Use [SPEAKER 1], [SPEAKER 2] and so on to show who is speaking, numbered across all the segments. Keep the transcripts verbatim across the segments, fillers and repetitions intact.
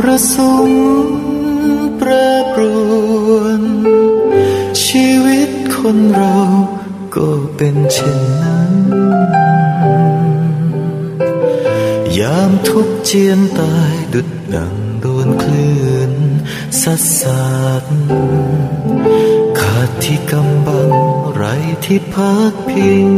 [SPEAKER 1] รสุมแปรปรวนชีวิตคนเราก็เป็นเช่นนั้นยามทุกข์เจียนตายดุจดังโดนคลื่นซัดสาดขาดที่กำบังไรที่พักพิง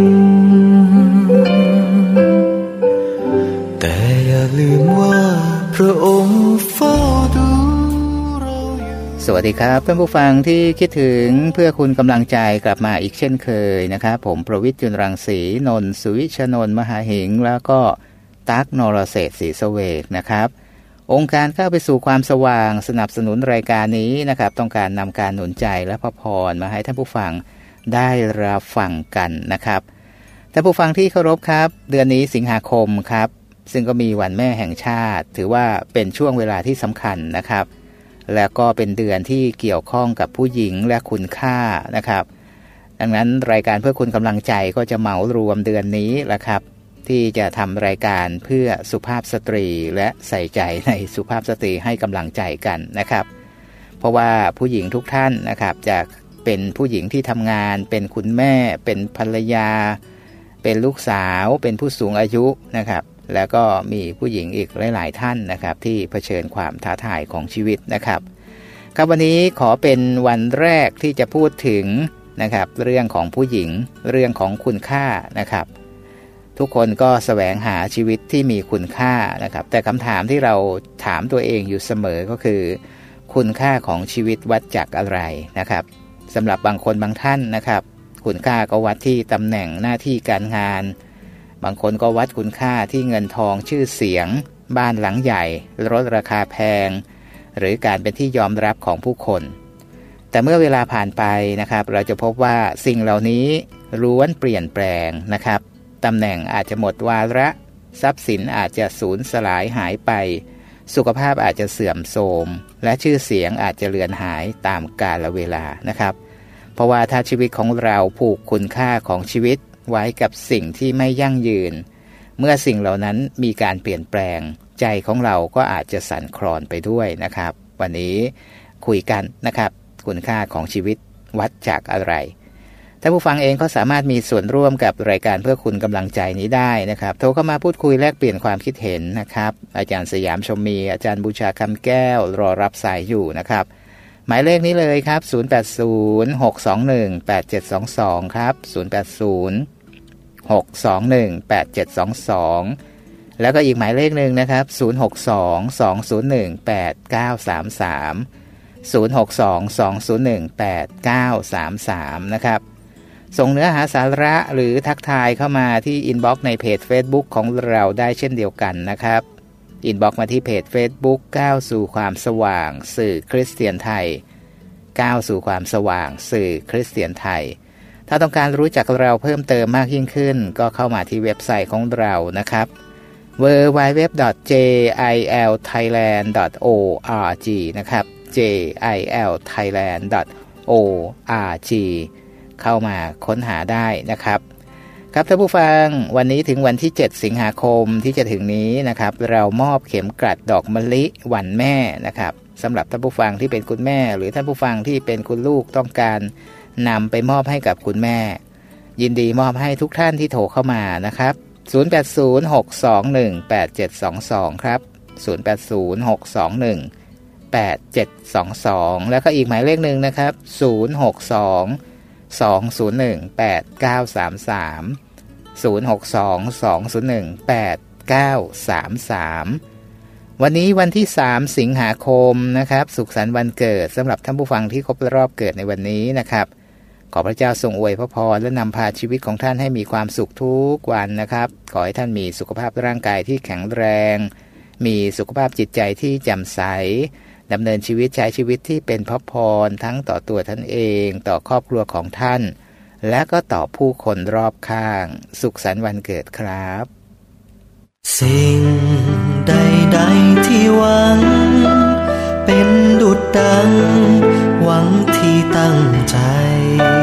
[SPEAKER 1] แต่อย่าลืมว่าพระองค์เฝ้าดูเราอยู่สวัสดีครับท่านผู้ฟังที่คิดถึงเพื่อคุณกำลังใจกลับมาอีกเช่นเคยนะครับผมประวิตร จุลรังสีนนท์สุวิชนนท์มหาหิงแล้วก็ตั๊กนรเศรษฐ์ศรีเสวกนะครับองค์การก้าวไปสู่ความสว่างสนับสนุนรายการนี้นะครับต้องการนำการหนุนใจและพระพรมาให้ท่านผู้ฟังได้รับฟังกันนะครับท่านผู้ฟังที่เคารพครับเดือนนี้สิงหาคมครับซึ่งก็มีวันแม่แห่งชาติถือว่าเป็นช่วงเวลาที่สำคัญนะครับและก็เป็นเดือนที่เกี่ยวข้องกับผู้หญิงและคุณค่านะครับดังนั้นรายการเพื่อคุณกำลังใจก็จะเหมารวมเดือนนี้แหละครับที่จะทำรายการเพื่อสุภาพสตรีและใส่ใจในสุภาพสตรีให้กำลังใจกันนะครับเพราะว่าผู้หญิงทุกท่านนะครับจะเป็นผู้หญิงที่ทำงานเป็นคุณแม่เป็นภรรยาเป็นลูกสาวเป็นผู้สูงอายุนะครับแล้วก็มีผู้หญิงอีกหลายๆท่านนะครับที่เผชิญความท้าทายของชีวิตนะครับครับวันนี้ขอเป็นวันแรกที่จะพูดถึงนะครับเรื่องของผู้หญิงเรื่องของคุณค่านะครับทุกคนก็แสวงหาชีวิตที่มีคุณค่านะครับแต่คำถามที่เราถามตัวเองอยู่เสมอก็คือคุณค่าของชีวิตวัดจากอะไรนะครับสำหรับบางคนบางท่านนะครับคุณค่าก็วัดที่ตำแหน่งหน้าที่การงานบางคนก็วัดคุณค่าที่เงินทองชื่อเสียงบ้านหลังใหญ่รถราคาแพงหรือการเป็นที่ยอมรับของผู้คนแต่เมื่อเวลาผ่านไปนะครับเราจะพบว่าสิ่งเหล่านี้ล้วนเปลี่ยนแปลงนะครับตำแหน่งอาจจะหมดวาระทรัพย์สินอาจจะสูญสลายหายไปสุขภาพอาจจะเสื่อมโทรมและชื่อเสียงอาจจะเลือนหายตามกาลเวลานะครับเพราะว่าถ้าชีวิตของเราผูกคุณค่าของชีวิตไว้กับสิ่งที่ไม่ยั่งยืนเมื่อสิ่งเหล่านั้นมีการเปลี่ยนแปลงใจของเราก็อาจจะสั่นคลอนไปด้วยนะครับวันนี้คุยกันนะครับคุณค่าของชีวิตวัดจากอะไรท่านผู้ฟังเองก็สามารถมีส่วนร่วมกับรายการเพื่อคุณกำลังใจนี้ได้นะครับโทรเข้ามาพูดคุยแลกเปลี่ยนความคิดเห็นนะครับอาจารย์สยามชมมีอาจารย์บูชาคำแก้วรอรับสายอยู่นะครับหมายเลขนี้เลยครับศูนย์ แปด ศูนย์ หก สอง หนึ่ง แปด เจ็ด สอง สองครับศูนย์ แปด ศูนย์ หก สอง หนึ่ง แปด เจ็ด สอง สองแล้วก็อีกหมายเลขนึงนะครับศูนย์ หก สอง สอง ศูนย์ หนึ่ง แปด เก้า สาม สามศูนย์ หก สอง สอง ศูนย์ หนึ่ง แปด เก้า สาม สามนะครับส่งเนื้อหาสาระหรือทักทายเข้ามาที่อินบ็อกซ์ในเพจ Facebook ของเราได้เช่นเดียวกันนะครับอินบ็อกซ์มาที่เพจ Facebook ก้าวสู่ความสว่างสื่อคริสเตียนไทยก้าวสู่ความสว่างสื่อคริสเตียนไทยถ้าต้องการรู้จักเราเพิ่มเติมมากยิ่งขึ้นก็เข้ามาที่เว็บไซต์ของเรานะครับ ดับเบิลยู ดับเบิลยู ดับเบิลยู ดอท เจ ไอ แอล ไทยแลนด์ ดอท โอ อาร์ จี นะครับ เจ ไอ แอล ไทยแลนด์ ดอท โอ อาร์ จี เข้ามาค้นหาได้นะครับครับท่านผู้ฟังวันนี้ถึงวันที่เจ็ดสิงหาคมที่จะถึงนี้นะครับเรามอบเข็มกลัดดอกมะลิวันแม่นะครับสำหรับท่านผู้ฟังที่เป็นคุณแม่หรือท่านผู้ฟังที่เป็นคุณลูกต้องการนำไปมอบให้กับคุณแม่ยินดีมอบให้ทุกท่านที่โทรเข้ามานะครับศูนย์ แปด ศูนย์ หก สอง หนึ่ง แปด เจ็ด สอง สองครับศูนย์ แปด ศูนย์ หก สอง หนึ่ง แปด เจ็ด สอง สองแล้วก็อีกหมายเลขนึงนะครับศูนย์ หก สอง สอง ศูนย์ หนึ่ง แปด เก้า สาม สามศูนย์ หก สอง สอง ศูนย์ หนึ่ง แปด เก้า สาม สามวันนี้วันที่สามสิงหาคมนะครับสุขสันต์วันเกิดสำหรับท่านผู้ฟังที่ครบรอบเกิดในวันนี้นะครับขอพระเจ้าทรงอวยพระพรและนำพาชีวิตของท่านให้มีความสุขทุกวันนะครับขอให้ท่านมีสุขภาพร่างกายที่แข็งแรงมีสุขภาพจิตใจที่แจ่มใสดำเนินชีวิตใช้ชีวิตที่เป็นพระพรทั้งต่อตัวท่านเองต่อครอบครัวของท่านและก็ต่อผู้คนรอบข้างสุขสันต์วันเกิดครับสิ่งใดๆที่หวังเป็นดุจดังหวังที่ตั้งใจ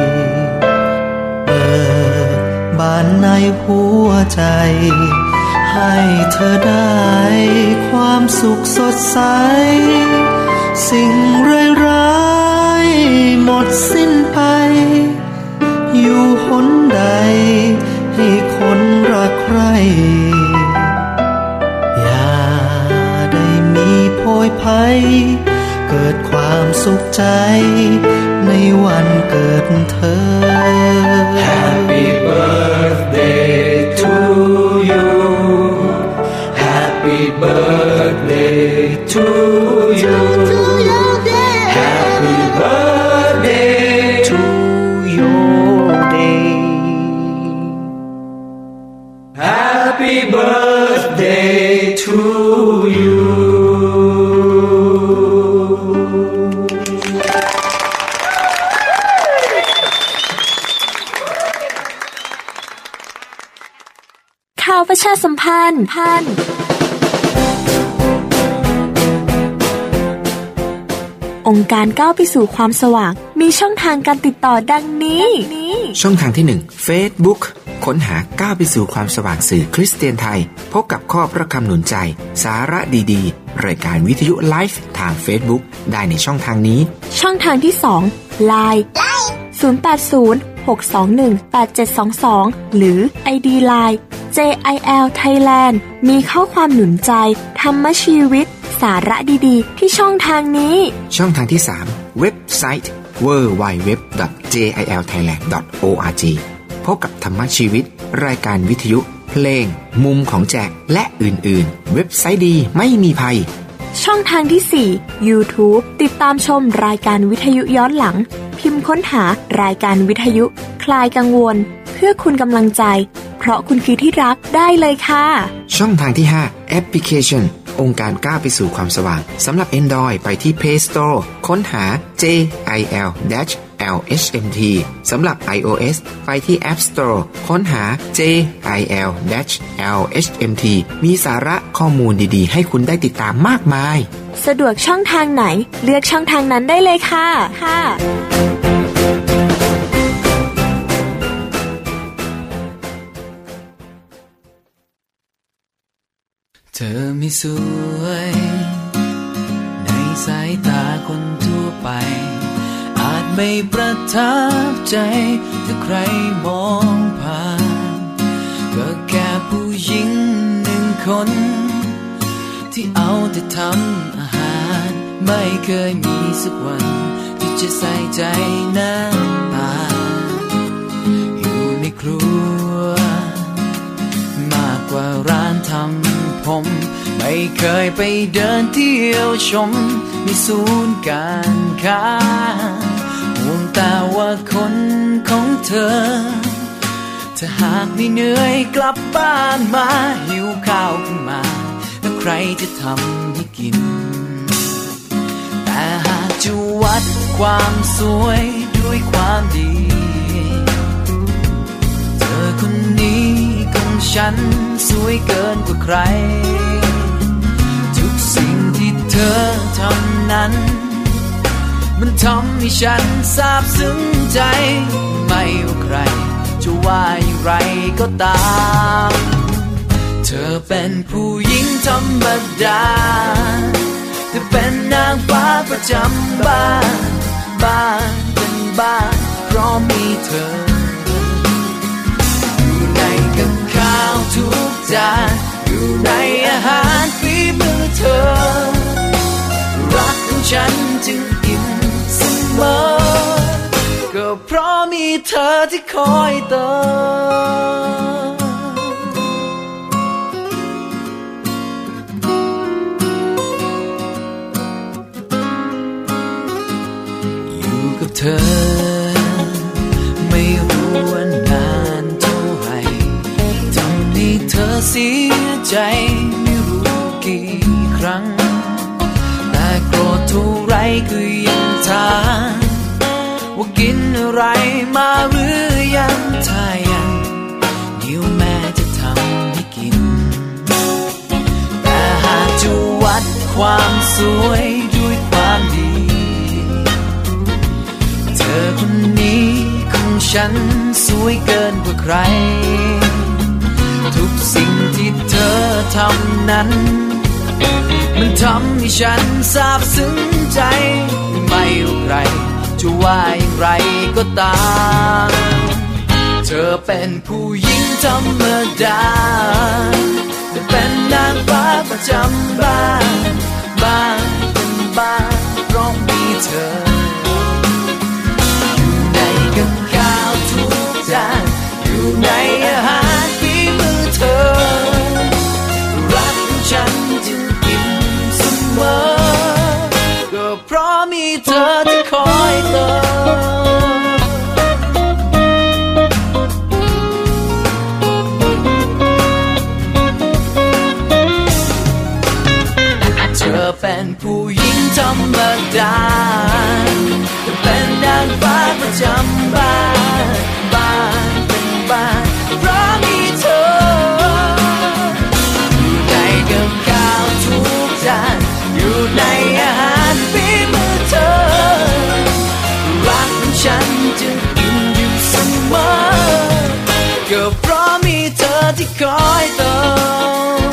[SPEAKER 1] เปิดบานในหัวใจ
[SPEAKER 2] ให้เธอได้ความสุขสดใสสิ่งร้ายๆหมดสิ้นไปอยู่หนใดให้คนรักใครอย่าได้มีโพยภัยเกิดความสุขใจในวันเกิดเธอ
[SPEAKER 3] Happy birthday to you Happy birthday to you Happy birthday
[SPEAKER 2] to your day
[SPEAKER 3] Happy birthday to you
[SPEAKER 4] ข่าวประชาสัมพันธ์พันองค์การก้าวไปสู่ความสว่างมีช่องทางการติดต่อดังนี้
[SPEAKER 5] ช่องทางที่หนึ่ง Facebook ค้นหาก้าวไปสู่ความสว่างสื่อคริสเตียนไทยพบกับข้อพระคำหนุนใจสาระดีๆรายการวิทยุไลฟ์ทาง Facebook ได้ในช่องทางนี้
[SPEAKER 4] ช่องทางที่สอง ไลน์ ศูนย์ แปด ศูนย์ หก สอง หนึ่ง แปด เจ็ด สอง สอง หรือ ไอ ดี ไลน์ เจ ไอ แอล Thailand มีข้อความหนุนใจธรรมชีวิตสาระดีๆที่ช่องทางนี้
[SPEAKER 5] ช่องทางที่สามเว็บไซต์ ดับเบิลยู ดับเบิลยู ดับเบิลยู ดอท เจ ไอ แอล ไทยแลนด์ ดอท โอ อาร์ จี พบกับธรรมชีวิตรายการวิทยุเพลงมุมของแจกและอื่นๆเว็บไซต์ดีไม่มีภัย
[SPEAKER 4] ช่องทางที่สี่ YouTube ติดตามชมรายการวิทยุย้อนหลังพิมพ์ค้นหารายการวิทยุคลายกังวลเพื่อคุณกำลังใจเพราะคุณคือที่รักได้เลยค่ะ
[SPEAKER 5] ช่องทางที่ห้าแอปพลิเคชันองค์การก้าวไปสู่ความสว่างสำหรับ Android ไปที่ Play Store ค้นหา เจ ไอ แอล แอล เอช เอ็ม ที สำหรับ iOS ไปที่ App Store ค้นหา เจ ไอ แอล แอล เอช เอ็ม ที มีสาระข้อมูลดีๆให้คุณได้ติดตามมากมาย
[SPEAKER 4] สะดวกช่องทางไหนเลือกช่องทางนั้นได้เลยค่ะค่ะ
[SPEAKER 3] เธอไม่สวยในสายตาคนทั่วไปอาจไม่ประทับใจถ้าใครมองผ่านก็แค่ผู้หญิงหนึ่งคนที่เอาแต่ทำอาหารไม่เคยมีสักวันที่จะใส่ใจหน้าตาอยู่ในครัวมากกว่าร้านทำผมไม่เคยไปเดินเที่ยวชมในศูนย์การค้าห่วงแต่ว่าคนของเธอถ้าหากไม่เหนื่อยกลับบ้านมาหิวข้าวขึ้นมาแล้วใครจะทำให้กินแต่หากจะวัดความสวยด้วยความดีเธอคนนี้ของฉันสวยเกินกว่าใครทุกสิ่งที่เธอทำนั้นมันทำให้ฉันซาบซึ้งใจไม่ว่าใครจะว่าอย่างไรก็ตามเธอเป็นผู้หญิงธรรมดาเธอเป็นนางฟ้าประจำบ้านบ้านเป็นบ้านเพราะมีเธออยู่ในกับข้าวทุกจานอยู่ในอาหารฝีมือเธอรักของฉันจึงอิ่มเสมอก็เพราะมีเธอที่คอยเติมอยู่กับเธอไม่รู้ว่านานเท่าไหร่ทำให้เธอเสียใจไม่รู้กี่ครั้งแต่โกรธเท่าไรก็ยังถามว่ากินอะไรมาหรือยังถ้ายังเดี๋ยวแม่จะทำให้กินแต่หากจะวัดความสวยด้วยความดีเธอคนนี้ของฉันสวยเกินกว่าใครทุกสิ่งที่เธอทำนั้นมันทำให้ฉันซาบซึ้งใจไม่ว่าใครจะว่าอย่างไรก็ตามเธอเป็นผู้หญิงธรรมดาแต่เป็นนางฟ้าประจำบ้านบ้านเป็นบ้านเพราะมีเธออยู่ในกับข้าวทุกจานอยู่ในอาหารฝีมือเธอรักของฉันจึงกินเสมอก็เพราะมีเธอที่คอยเติมเธอเป็นผู้หญิงธรรมดาแต่เป็นนางฟ้าประจำบ้านบ้านเป็นบ้านเพราะมีเธออยู่ในกับข้าวทุกจานอยู่ในอาหารฝีมือเธอรักของฉันจึงกินอยู่เสมอก็เพราะมีเธอที่คอยเติม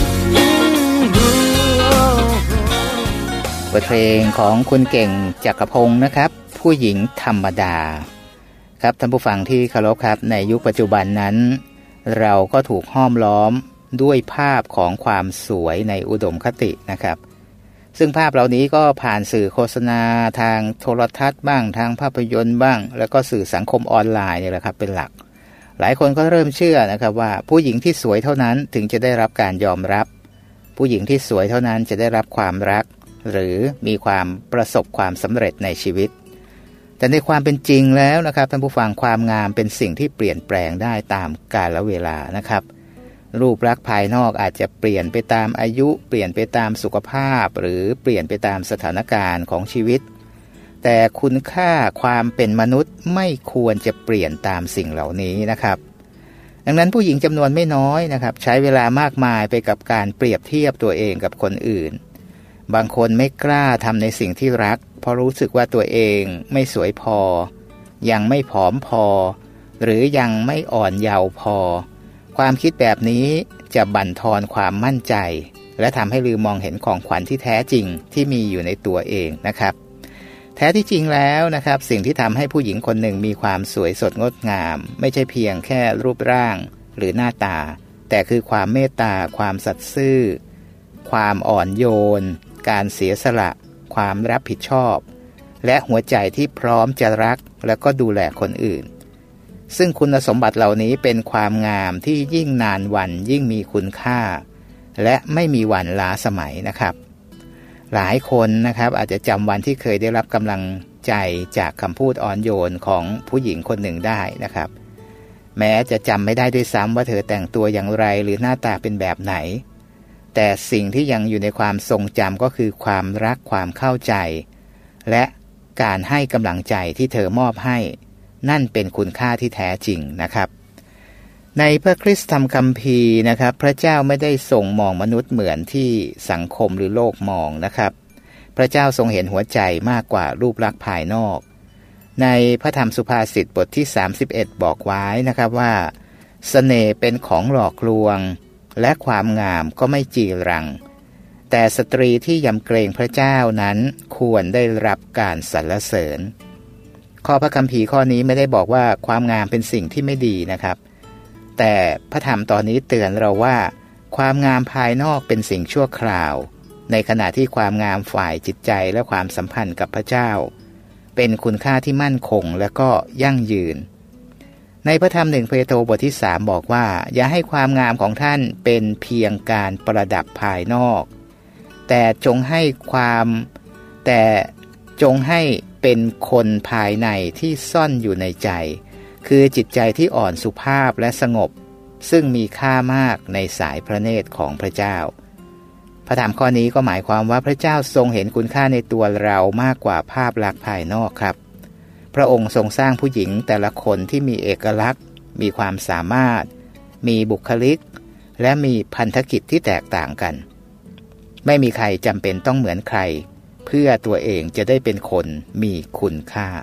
[SPEAKER 1] บทเพลงของคุณเก่งจักรพงศ์นะครับผู้หญิงธรรมดาครับท่านผู้ฟังที่เคารพครับในยุคปัจจุบันนั้นเราก็ถูกห้อมล้อมด้วยภาพของความสวยในอุดมคตินะครับซึ่งภาพเหล่านี้ก็ผ่านสื่อโฆษณาทางโทรทัศน์บ้างทางภาพยนตร์บ้างแล้วก็สื่อสังคมออนไลน์นี่แหละครับเป็นหลักหลายคนก็เริ่มเชื่อนะครับว่าผู้หญิงที่สวยเท่านั้นถึงจะได้รับการยอมรับผู้หญิงที่สวยเท่านั้นจะได้รับความรักหรือมีความประสบความสำเร็จในชีวิตแต่ในความเป็นจริงแล้วนะครับท่านผู้ฟังความงามเป็นสิ่งที่เปลี่ยนแปลงได้ตามกาลเวลานะครับรูปลักษณ์ภายนอกอาจจะเปลี่ยนไปตามอายุเปลี่ยนไปตามสุขภาพหรือเปลี่ยนไปตามสถานการณ์ของชีวิตแต่คุณค่าความเป็นมนุษย์ไม่ควรจะเปลี่ยนตามสิ่งเหล่านี้นะครับดังนั้นผู้หญิงจำนวนไม่น้อยนะครับใช้เวลามากมายไปกับการเปรียบเทียบตัวเองกับคนอื่นบางคนไม่กล้าทำในสิ่งที่รักเพราะรู้สึกว่าตัวเองไม่สวยพอยังไม่ผอมพอหรือยังไม่อ่อนเยาว์พอความคิดแบบนี้จะบั่นทอนความมั่นใจและทำให้ลืมมองเห็นของขวัญที่แท้จริงที่มีอยู่ในตัวเองนะครับแท้ที่จริงแล้วนะครับสิ่งที่ทำให้ผู้หญิงคนหนึ่งมีความสวยสดงดงามไม่ใช่เพียงแค่รูปร่างหรือหน้าตาแต่คือความเมตตาความสัตย์ซื่อความอ่อนโยนการเสียสละความรับผิดชอบและหัวใจที่พร้อมจะรักและก็ดูแลคนอื่นซึ่งคุณสมบัติเหล่านี้เป็นความงามที่ยิ่งนานวันยิ่งมีคุณค่าและไม่มีวันล้าสมัยนะครับหลายคนนะครับอาจจะจำวันที่เคยได้รับกำลังใจจากคำพูดอ่อนโยนของผู้หญิงคนหนึ่งได้นะครับแม้จะจำไม่ได้ด้วยซ้ำว่าเธอแต่งตัวอย่างไรหรือหน้าตาเป็นแบบไหนแต่สิ่งที่ยังอยู่ในความทรงจำก็คือความรักความเข้าใจและการให้กำลังใจที่เธอมอบให้นั่นเป็นคุณค่าที่แท้จริงนะครับในพระคริสตธรรมคัมภีร์นะครับพระเจ้าไม่ได้ทรงมองมนุษย์เหมือนที่สังคมหรือโลกมองนะครับพระเจ้าทรงเห็นหัวใจมากกว่ารูปลักษณ์ภายนอกในพระธรรมสุภาษิตบทที่สามสิบเอ็ดบอกไว้นะครับว่าเสน่ห์เป็นของหลอกลวงและความงามก็ไม่จีรังแต่สตรีที่ยำเกรงพระเจ้านั้นควรได้รับการสรรเสริญข้อพระคัมภีร์ข้อนี้ไม่ได้บอกว่าความงามเป็นสิ่งที่ไม่ดีนะครับแต่พระธรรมตอนนี้เตือนเราว่าความงามภายนอกเป็นสิ่งชั่วคราวในขณะที่ความงามฝ่ายจิตใจและความสัมพันธ์กับพระเจ้าเป็นคุณค่าที่มั่นคงและก็ยั่งยืนในพระธรรมหนึ่งเปโตรบทที่สามบอกว่าอย่าให้ความงามของท่านเป็นเพียงการประดับภายนอกแต่จงให้ความแต่จงให้เป็นคนภายในที่ซ่อนอยู่ในใจคือจิตใจที่อ่อนสุภาพและสงบซึ่งมีค่ามากในสายพระเนตรของพระเจ้าพระธรรมข้อนี้ก็หมายความว่าพระเจ้าทรงเห็นคุณค่าในตัวเรามากกว่าภาพลักษณ์ภายนอกครับพระองค์ทรงสร้างผู้หญิงแต่ละคนที่มีเอกลักษณ์มีความสามารถมีบุคลิกและมีพันธกิจที่แตกต่างกันไม่มีใครจำเป็นต้องเหมือนใครเพื่อตัวเองจะได้เป็นคนมีคุณค่า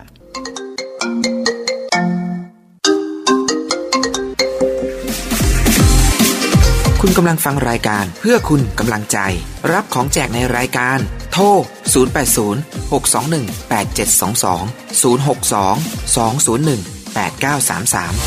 [SPEAKER 5] คุณกำลังฟังรายการเพื่อคุณกำลังใจรับของแจกในรายการโทรศูนย์ แปด ศูนย์ หก สอง หนึ่ง แปด เจ็ด สอง สอง ศูนย์ หก สอง สอง ศูนย์ หนึ่ง แปด เก้า สาม สาม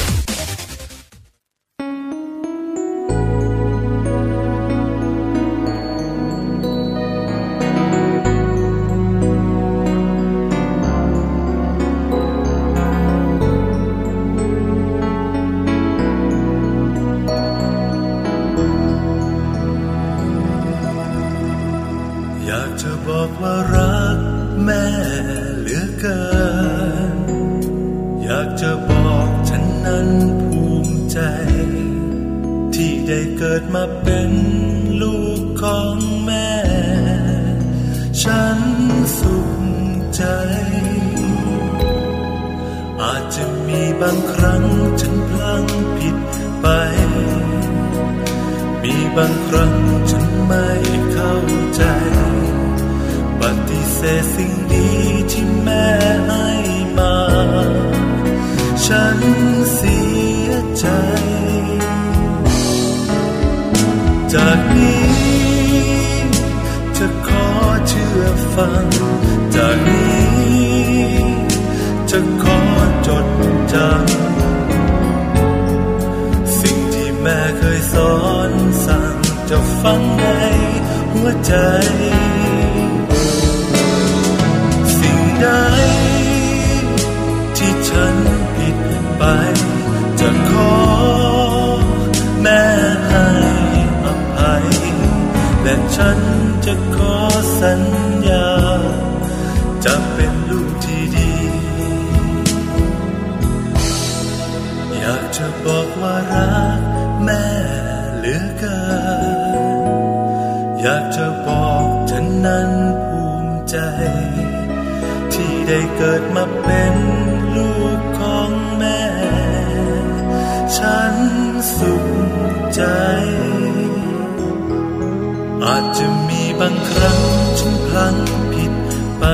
[SPEAKER 2] จากนี้จะขอเชื่อฟังจากนี้จะขอจดจำสิ่งที่แม่เคยสอนสั่งจะฝังในหัวใจสิ่งใดที่ฉันผิดไปจะขอแม่ให้อภัยและฉันจะขอสัญญาจะเป็นลูกที่ดีอยากจะบอกว่ารักแม่เหลือเกินอยากจะบอกฉันนั้นภูมิใจที่ได้เกิดมาเป็นลูกของแม่ฉันสุขใจอาจจะมีบางครั้งฉันพลั้งผิดไป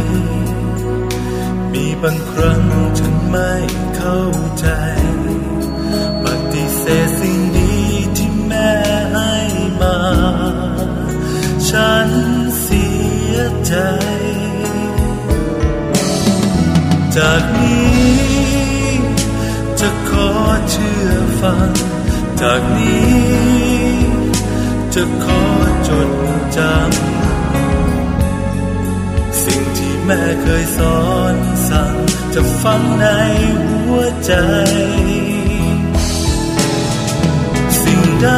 [SPEAKER 2] มีบางครั้งฉันไม่เข้าใจปฏิเสธสิ่งดีที่แม่ให้มาฉันเสียใจจากนี้จะขอเชื่อฟังจากนี้จะขอจดจำสิ่งที่แม่เคยสอนสั่งจะฝังในหัวใจสิ่งใด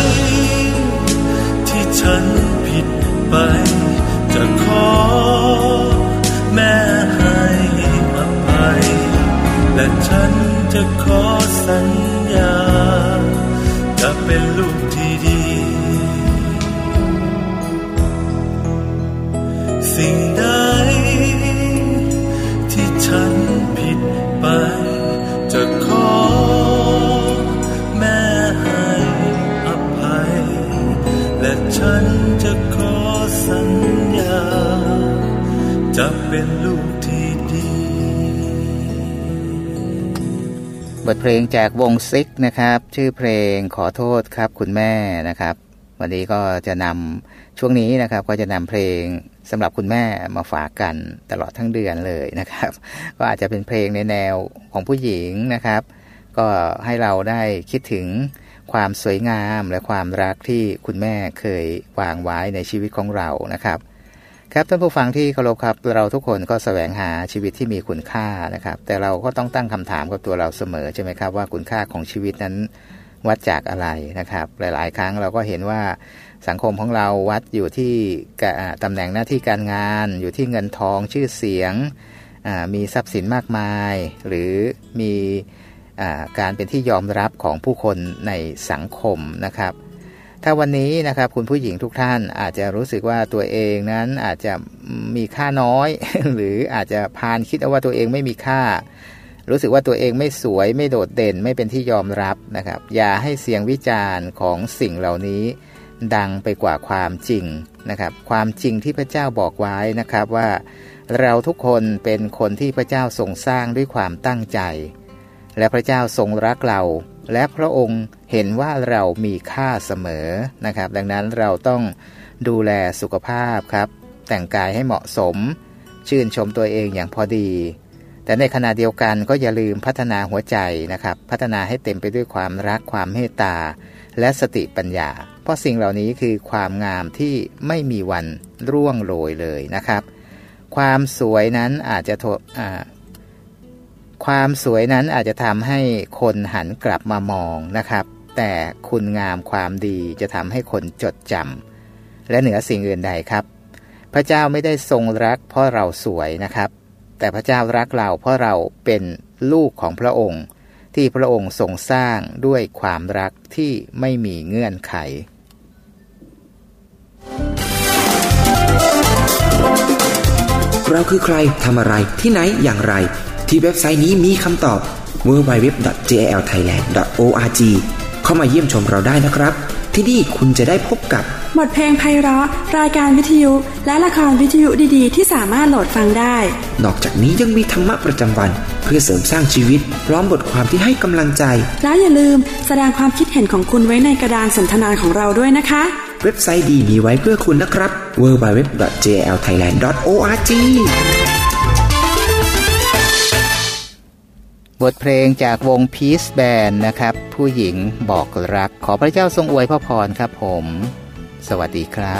[SPEAKER 2] ที่ฉันผิดไปจะขอแม่ให้อภัยและฉันจะขอสัญญาจะเป็นลูกที่ดีสิ่งใดที่ฉันผิดไปจะขอแม่ให้อภัยและฉันจะขอสัญญาจะเป็นลูกที่ดี
[SPEAKER 1] บทเพลงจากวงซิกนะครับชื่อเพลงขอโทษครับคุณแม่นะครับวันนี้ก็จะนำช่วงนี้นะครับก็จะนำเพลงสำหรับคุณแม่มาฝากกันตลอดทั้งเดือนเลยนะครับก็อาจจะเป็นเพลงในแนวของผู้หญิงนะครับก็ให้เราได้คิดถึงความสวยงามและความรักที่คุณแม่เคยวางไว้ในชีวิตของเรานะครับครับท่านผู้ฟังที่เคารพครับเราทุกคนก็แสวงหาชีวิตที่มีคุณค่านะครับแต่เราก็ต้องตั้งคำถามกับตัวเราเสมอใช่ไหมครับว่าคุณค่าของชีวิตนั้นวัดจากอะไรนะครับหลายๆครั้งเราก็เห็นว่าสังคมของเราวัดอยู่ที่ตำแหน่งหน้าที่การงานอยู่ที่เงินทองชื่อเสียงมีทรัพย์สินมากมายหรือมีการเป็นที่ยอมรับของผู้คนในสังคมนะครับถ้าวันนี้นะครับคุณผู้หญิงทุกท่านอาจจะรู้สึกว่าตัวเองนั้นอาจจะมีค่าน้อย หรืออาจจะพานคิดว่าตัวเองไม่มีค่ารู้สึกว่าตัวเองไม่สวยไม่โดดเด่นไม่เป็นที่ยอมรับนะครับอย่าให้เสียงวิจารณ์ของสิ่งเหล่านี้ดังไปกว่าความจริงนะครับความจริงที่พระเจ้าบอกไว้นะครับว่าเราทุกคนเป็นคนที่พระเจ้าทรงสร้างด้วยความตั้งใจและพระเจ้าทรงรักเราและพระองค์เห็นว่าเรามีค่าเสมอนะครับดังนั้นเราต้องดูแลสุขภาพครับแต่งกายให้เหมาะสมชื่นชมตัวเองอย่างพอดีแต่ในขณะเดียวกันก็อย่าลืมพัฒนาหัวใจนะครับพัฒนาให้เต็มไปด้วยความรักความเมตตาและสติปัญญาเพราะสิ่งเหล่านี้คือความงามที่ไม่มีวันร่วงโรยเลยนะครับความสวยนั้นอาจจะอ่าความสวยนั้นอาจจะทำให้คนหันกลับมามองนะครับแต่คุณงามความดีจะทำให้คนจดจำและเหนือสิ่งอื่นใดครับพระเจ้าไม่ได้ทรงรักเพราะเราสวยนะครับแต่พระเจ้ารักเราเพราะเราเป็นลูกของพระองค์ที่พระองค์ทรงสร้างด้วยความรักที่ไม่มีเงื่อนไข
[SPEAKER 5] เราคือใครทำอะไรที่ไหนอย่างไรที่เว็บไซต์นี้มีคำตอบ ดับเบิลยู ดับเบิลยู ดับเบิลยู ดอท เจ แอล ไทยแลนด์ ดอท โอ อาร์ จี เข้ามาเยี่ยมชมเราได้นะครับที่นี่คุณจะได้พบกับบ
[SPEAKER 6] ทเพลงไพเราะรายการวิทยุและละครวิทยุดีๆที่สามารถโหลดฟังได้
[SPEAKER 5] นอกจากนี้ยังมีธรรมะประจำวันเพื่อเสริมสร้างชีวิตพร้อมบทความที่ให้กำลังใจ
[SPEAKER 6] แล้วอย่าลืมแสดงความคิดเห็นของคุณไว้ในกระดานสนทนาของเราด้วยนะคะ
[SPEAKER 5] เว็บไซต์ดีมีไว้เพื่อคุณนะครับ ดับเบิลยู ดับเบิลยู ดับเบิลยู ดอท เจ แอล ไทยแลนด์ ดอท โอ อาร์ จี
[SPEAKER 1] บทเพลงจากวง Peace Band นะครับผู้หญิงบอกรักขอพระเจ้าทรงอวยพระพรครับผมสวัสดีครับ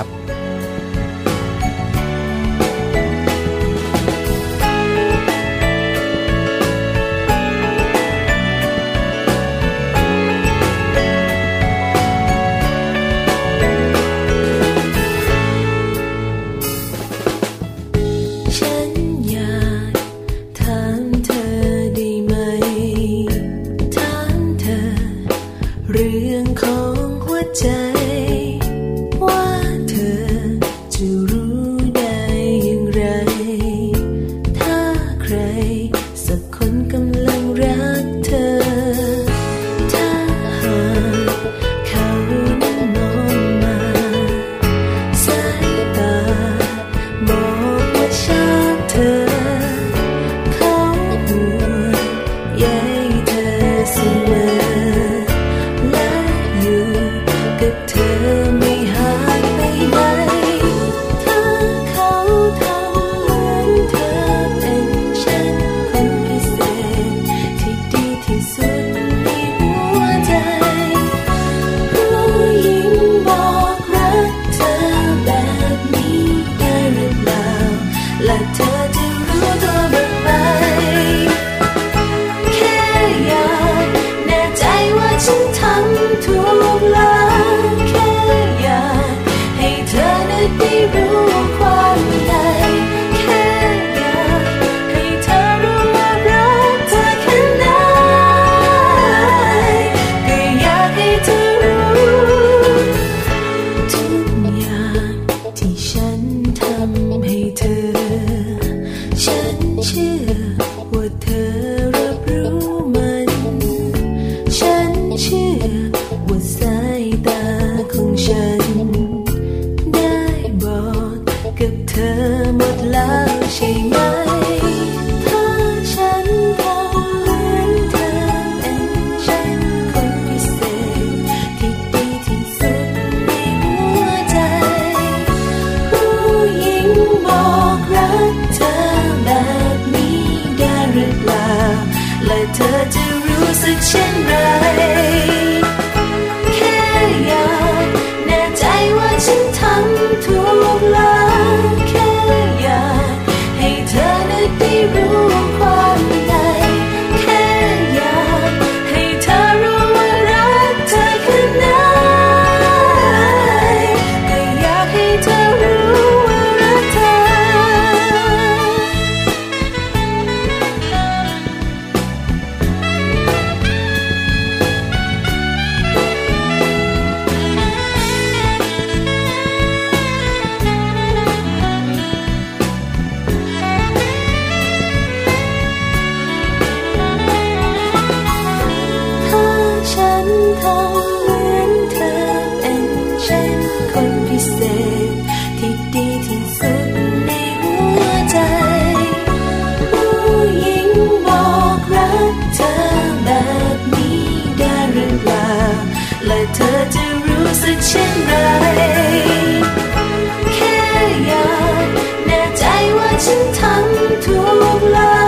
[SPEAKER 7] เสึกเช่นไรแค่อยากแน่ใจว่าฉันทำถูกแล้ว